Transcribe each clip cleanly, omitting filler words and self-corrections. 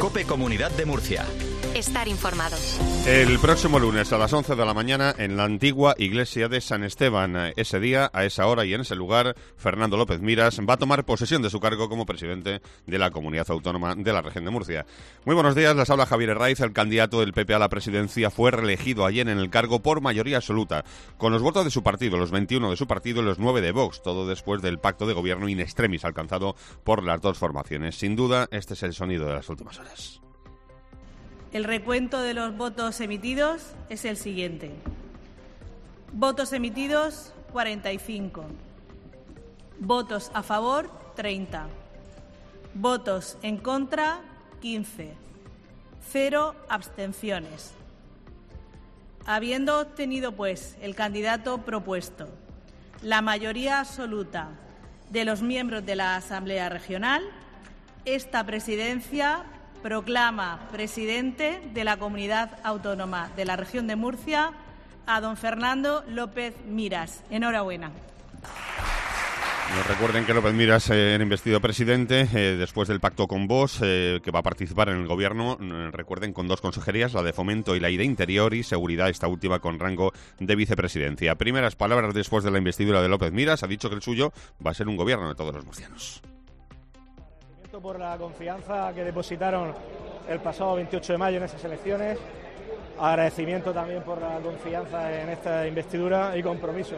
COPE Comunidad de Murcia. Estar informados. El próximo lunes a las 11 de la mañana en la antigua iglesia de San Esteban. Ese día, a esa hora y en ese lugar, Fernando López Miras va a tomar posesión de su cargo como presidente de la Comunidad Autónoma de la Región de Murcia. Muy buenos días, les habla Javier Herraiz. El candidato del PP a la presidencia fue reelegido ayer en el cargo por mayoría absoluta, con los votos de su partido, los 21 de su partido y los 9 de Vox, todo después del pacto de gobierno in extremis alcanzado por las dos formaciones. Sin duda, este es el sonido de las últimas horas. El recuento de los votos emitidos es el siguiente. Votos emitidos, 45. Votos a favor, 30. Votos en contra, 15. 0 abstenciones. Habiendo obtenido, pues, el candidato propuesto la mayoría absoluta de los miembros de la Asamblea Regional, esta presidencia proclama presidente de la Comunidad Autónoma de la Región de Murcia a don Fernando López Miras. Enhorabuena. Recuerden que López Miras era investido presidente después del pacto con Vox, que va a participar en el gobierno, recuerden, con dos consejerías, la de Fomento y la de Interior y Seguridad, esta última con rango de vicepresidencia. Primeras palabras después de la investidura de López Miras, ha dicho que el suyo va a ser un gobierno de todos los murcianos. Por la confianza que depositaron el pasado 28 de mayo en esas elecciones, agradecimiento también por la confianza en esta investidura y compromiso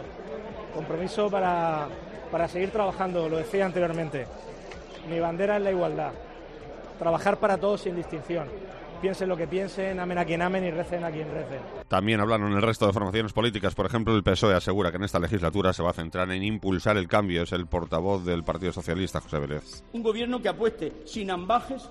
para seguir trabajando, lo decía anteriormente. Mi bandera es la igualdad, trabajar para todos sin distinción. Piensen lo que piensen, amen a quien amen y recen a quien recen. También hablaron el resto de formaciones políticas. Por ejemplo, el PSOE asegura que en esta legislatura se va a centrar en impulsar el cambio. Es el portavoz del Partido Socialista, José Vélez. Un gobierno que apueste sin ambajes,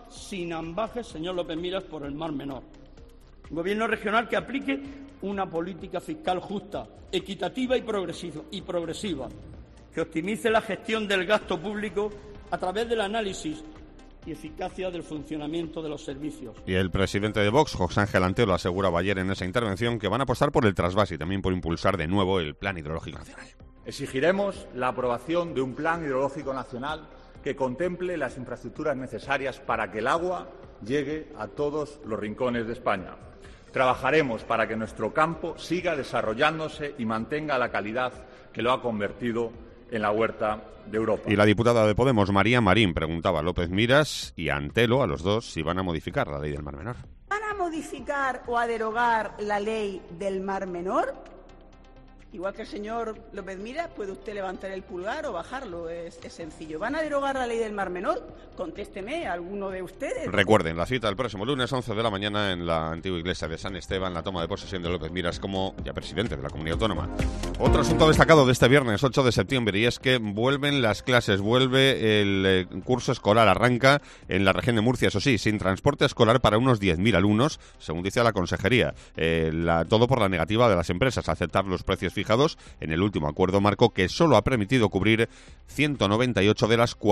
señor López Miras, por el Mar Menor. Un gobierno regional que aplique una política fiscal justa, equitativa y progresiva, que optimice la gestión del gasto público a través del análisis y eficacia del funcionamiento de los servicios. Y el presidente de Vox, José Ángel Antelo, aseguraba ayer en esa intervención que van a apostar por el trasvase y también por impulsar de nuevo el Plan Hidrológico Nacional. Exigiremos la aprobación de un Plan Hidrológico Nacional que contemple las infraestructuras necesarias para que el agua llegue a todos los rincones de España. Trabajaremos para que nuestro campo siga desarrollándose y mantenga la calidad que lo ha convertido en la huerta de Europa. Y la diputada de Podemos, María Marín, preguntaba a López Miras y a Antelo, a los dos, si van a modificar la ley del Mar Menor. ¿Van a modificar o a derogar la ley del Mar Menor? Igual que el señor López Miras, puede usted levantar el pulgar o bajarlo, es sencillo. ¿Van a derogar la ley del Mar Menor? Contésteme, alguno de ustedes. Recuerden, la cita el próximo lunes, 11 de la mañana, en la antigua iglesia de San Esteban, la toma de posesión de López Miras como ya presidente de la Comunidad Autónoma. Otro asunto destacado de este viernes, 8 de septiembre, y es que vuelven las clases, vuelve el curso escolar, arranca en la región de Murcia, eso sí, sin transporte escolar para unos 10.000 alumnos, según dice la consejería. Todo por la negativa de las empresas a aceptar los precios fijados en el último acuerdo marco, que solo ha permitido cubrir 198 de las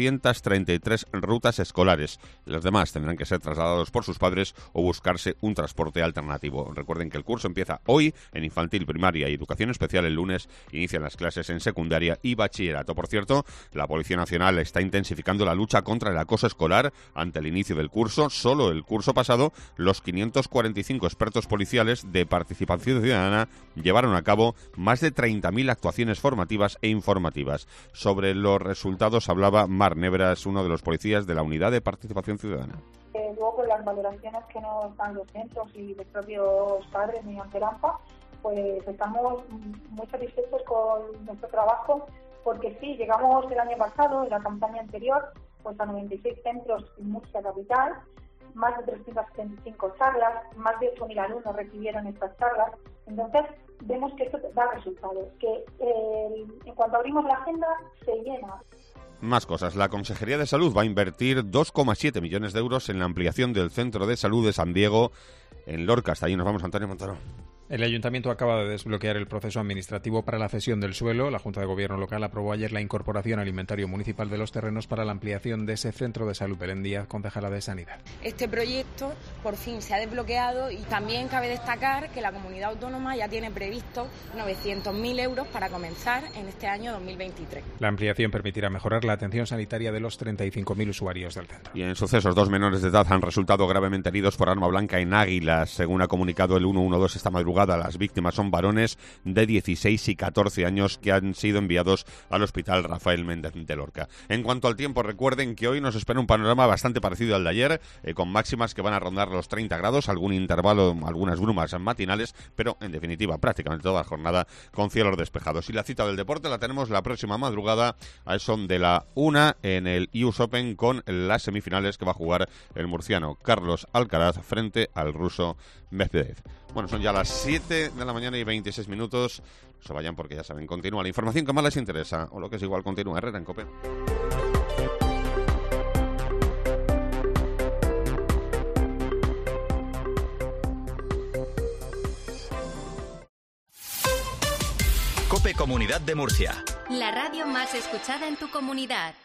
433 rutas escolares. Los demás tendrán que ser trasladados por sus padres o buscarse un transporte alternativo. Recuerden que el curso empieza hoy en infantil, primaria y educación especial. El lunes inician las clases en secundaria y bachillerato. Por cierto, la Policía Nacional está intensificando la lucha contra el acoso escolar ante el inicio del curso. Solo el curso pasado, los 545 expertos policiales de participación ciudadana llevaron a cabo más de 30.000 actuaciones formativas e informativas. Sobre los resultados hablaba Mar Nebras, uno de los policías de la Unidad de Participación Ciudadana. Luego, con las valoraciones que nos dan los centros y los propios padres mediante el AMPA, pues estamos muy satisfechos con nuestro trabajo, porque sí, llegamos el año pasado, en la campaña anterior, pues a 96 centros en Murcia capital, más de 375 charlas, más de 8.000 alumnos recibieron estas charlas. Entonces, vemos que esto da resultados, que en cuanto abrimos la agenda, se llena. Más cosas. La Consejería de Salud va a invertir 2,7 millones de euros en la ampliación del Centro de Salud de San Diego, en Lorca. Hasta ahí nos vamos, Antonio Montoro. El Ayuntamiento acaba de desbloquear el proceso administrativo para la cesión del suelo. La Junta de Gobierno local aprobó ayer la incorporación al inventario municipal de los terrenos para la ampliación de ese centro de salud. Belén Díaz, concejala de Sanidad. Este proyecto por fin se ha desbloqueado y también cabe destacar que la comunidad autónoma ya tiene previsto 900.000 euros para comenzar en este año 2023. La ampliación permitirá mejorar la atención sanitaria de los 35.000 usuarios del centro. Y en sucesos, 2 menores de edad han resultado gravemente heridos por arma blanca en Águilas. Según ha comunicado el 112 esta madrugada, las víctimas son varones de 16 y 14 años que han sido enviados al Hospital Rafael Méndez de Lorca. En cuanto al tiempo, recuerden que hoy nos espera un panorama bastante parecido al de ayer, con máximas que van a rondar los 30 grados, algún intervalo, algunas brumas matinales, pero en definitiva prácticamente toda la jornada con cielos despejados. Y la cita del deporte la tenemos la próxima madrugada a eso de la 1 en el US Open con las semifinales que va a jugar el murciano Carlos Alcaraz frente al ruso Medvedev. Bueno, son ya las 7 de la mañana y 26 minutos. No se vayan porque ya saben, continúa la información que más les interesa, o lo que es igual, continúa Herrera en COPE. COPE Comunidad de Murcia. La radio más escuchada en tu comunidad.